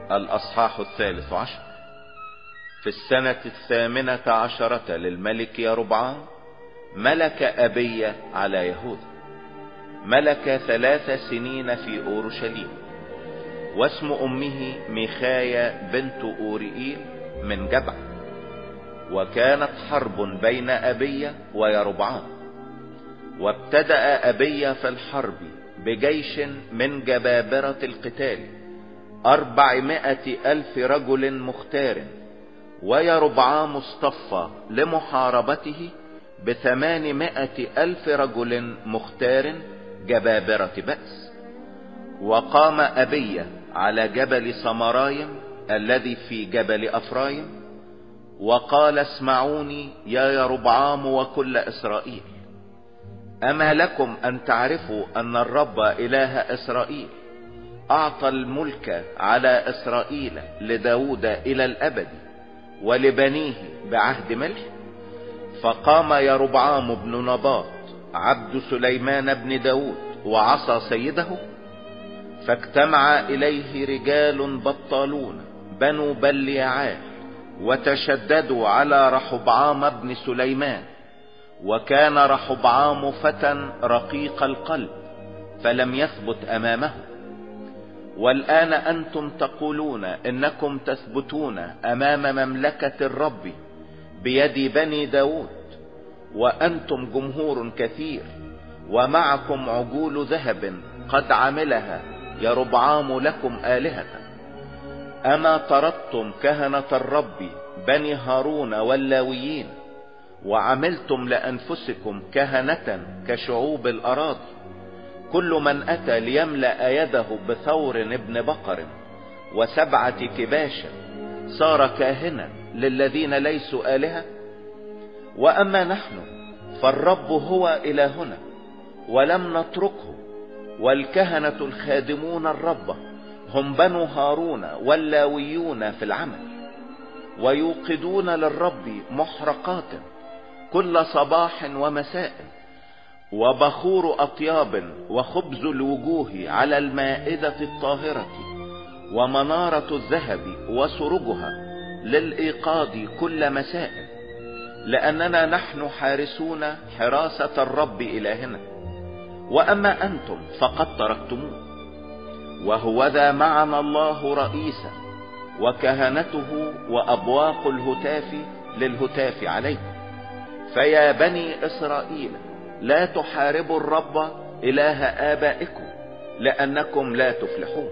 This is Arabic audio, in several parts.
الأصحاح 13. في السنة 18 للملك يربعام ملك أبية على يهوذا. ملك 3 سنين في أورشليم، واسم أمه ميخايا بنت أوريئيل من جبع. وكانت حرب بين أبية ويربعام، وابتدأ أبية في الحرب بجيش من جبابرة القتال 400,000 رجل مختار، ويربعام اصطفى لمحاربته 800,000 رجل مختار جبابرة بأس. وقام أبية على جبل سمرايم الذي في جبل أفرايم، وقال: اسمعوني يا يربعام وكل إسرائيل، أما لكم أن تعرفوا أن الرب إله إسرائيل أعطى الملك على إسرائيل لداود إلى الأبد، ولبنيه بعهد ملك. فقام يربعام بن نباط عبد سليمان بن داود وعصى سيده، فاجتمع إليه رجال بطالون بنو بليعال، وتشددوا على رحبعام بن سليمان. وكان رحبعام فتى رقيق القلب، فلم يثبت أمامه. والآن أنتم تقولون إنكم تثبتون أمام مملكة الرب بيد بني داود، وأنتم جمهور كثير، ومعكم عجول ذهب قد عملها يربعام لكم آلهة. أما طردتم كهنة الرب بني هارون واللاويين، وعملتم لأنفسكم كهنة كشعوب الأراضي. كل من أتى ليملأ يده بثور ابن بقر و7 كباش صار كاهنا للذين ليسوا آلهة. وأما نحن فالرب هو إلهنا، ولم نتركه. والكهنة الخادمون الرب هم بنو هارون واللاويون في العمل، ويوقدون للرب محرقات كل صباح ومساء، وبخور أطياب وخبز الوجوه على المائدة الطاهرة، ومنارة الذهب وسرجها للإيقاظ كل مساء، لأننا نحن حارسون حراسة الرب إلهنا. وأما أنتم فقد تركتموه. وهوذا معنا الله رئيسا، وكهنته وأبواق الهتاف للهتاف عليكم. فيا بني إسرائيل، لا تحاربوا الرب إله آبائكم، لأنكم لا تفلحون.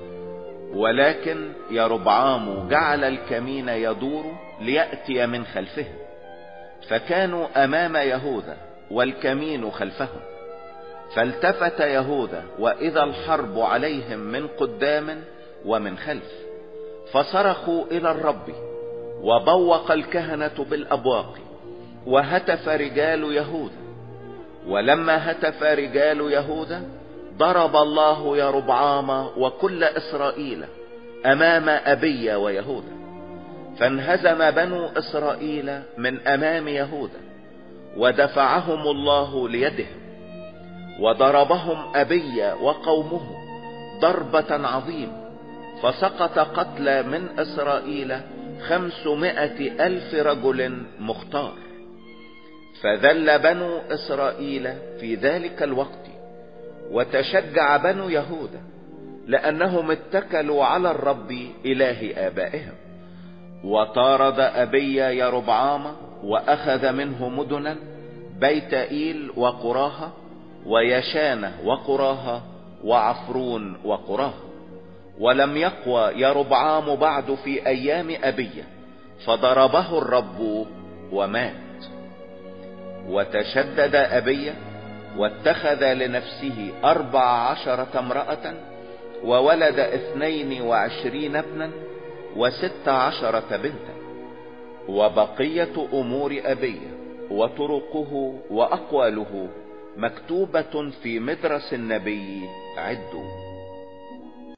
ولكن يربعام جعل الكمين يدور ليأتي من خلفهم، فكانوا أمام يهوذا والكمين خلفهم. فالتفت يهوذا وإذا الحرب عليهم من قدام ومن خلف، فصرخوا إلى الرب، وبوق الكهنة بالأبواق، وهتف رجال يهوذا. ولما هتف رجال يهوذا ضرب الله يربعام وكل إسرائيل أمام أبية ويهوذا، فانهزم بنو إسرائيل من أمام يهوذا، ودفعهم الله ليدهم. وضربهم أبية وقومه ضربة عظيمة، فسقط قتلى من إسرائيل 500,000 رجل مختار. فذل بنو إسرائيل في ذلك الوقت، وتشجع بنو يهوذا، لأنهم اتكلوا على الرب إله آبائهم. وطارد أبية يربعام، وأخذ منه مدنا بيت إيل وقراها، ويشانة وقراها، وعفرون وقراها. ولم يقوى يربعام بعد في أيام أبية، فضربه الرب ومات. وتشدد أبية، واتخذ لنفسه 14 امرأة، وولد 22 ابنا و16 بنتا. وبقية أمور أبية وطرقه وأقواله مكتوبة في مدرس النبي عدوا.